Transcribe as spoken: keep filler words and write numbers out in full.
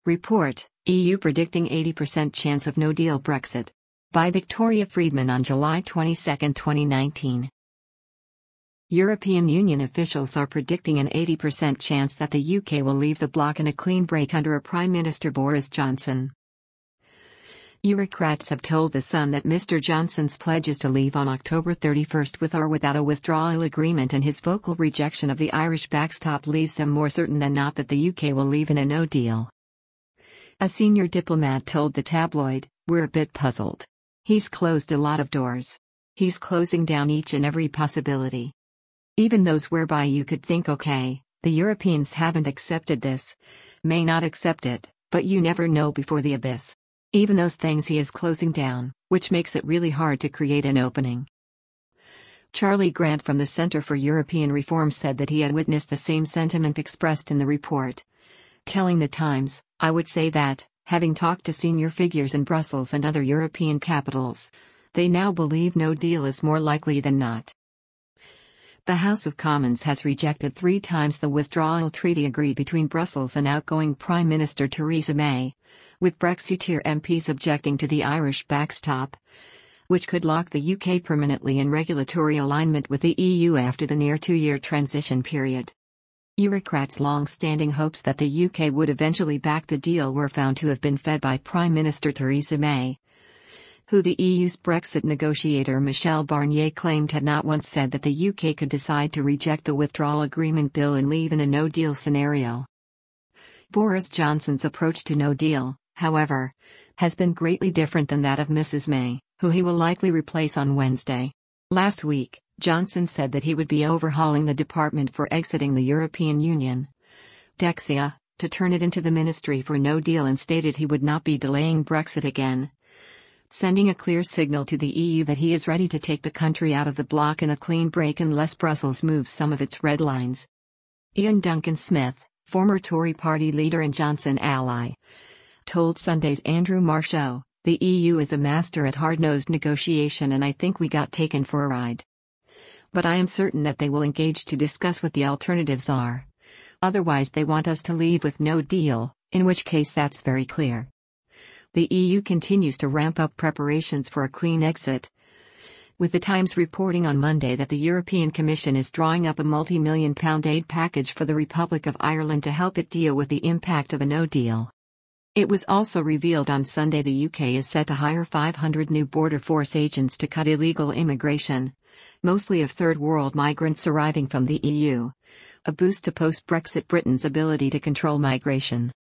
Report, E U predicting eighty percent chance of no-deal Brexit. By Victoria Friedman on July twenty-second, twenty nineteen. European Union officials are predicting an eighty percent chance that the U K will leave the bloc in a clean break under a Prime Minister Boris Johnson. Eurocrats have told The Sun that Mister Johnson's pledges to leave on October thirty-first with or without a withdrawal agreement and his vocal rejection of the Irish backstop leaves them more certain than not that the U K will leave in a no-deal. A senior diplomat told the tabloid, "We're a bit puzzled. He's closed a lot of doors. He's closing down each and every possibility. Even those whereby you could think, okay, the Europeans haven't accepted this, may not accept it, but you never know before the abyss. Even those things he is closing down, which makes it really hard to create an opening." Charlie Grant from the Centre for European Reform said that he had witnessed the same sentiment expressed in the report. Telling The Times, "I would say that, having talked to senior figures in Brussels and other European capitals, they now believe no deal is more likely than not." The House of Commons has rejected three times the withdrawal treaty agreed between Brussels and outgoing Prime Minister Theresa May, with Brexiteer M Ps objecting to the Irish backstop, which could lock the U K permanently in regulatory alignment with the E U after the near two-year transition period. Eurocrats' long-standing hopes that the U K would eventually back the deal were found to have been fed by Prime Minister Theresa May, who the E U's Brexit negotiator Michel Barnier claimed had not once said that the U K could decide to reject the withdrawal agreement bill and leave in a no-deal scenario. Boris Johnson's approach to no deal, however, has been greatly different than that of Missus May, who he will likely replace on Wednesday. Last week, Johnson said that he would be overhauling the Department for Exiting the European Union, Dexia, to turn it into the Ministry for No Deal, and stated he would not be delaying Brexit again, sending a clear signal to the E U that he is ready to take the country out of the bloc in a clean break unless Brussels moves some of its red lines. Ian Duncan Smith, former Tory party leader and Johnson ally, told Sunday's Andrew Marr Show, "The E U is a master at hard-nosed negotiation and I think we got taken for a ride. But I am certain that they will engage to discuss what the alternatives are. Otherwise they want us to leave with no deal, in which case that's very clear." The E U continues to ramp up preparations for a clean exit, with The Times reporting on Monday that the European Commission is drawing up a multi-million pound aid package for the Republic of Ireland to help it deal with the impact of a no-deal. It was also revealed on Sunday the U K is set to hire five hundred new border force agents to cut illegal immigration, mostly of Third World migrants arriving from the E U, a boost to post-Brexit Britain's ability to control migration.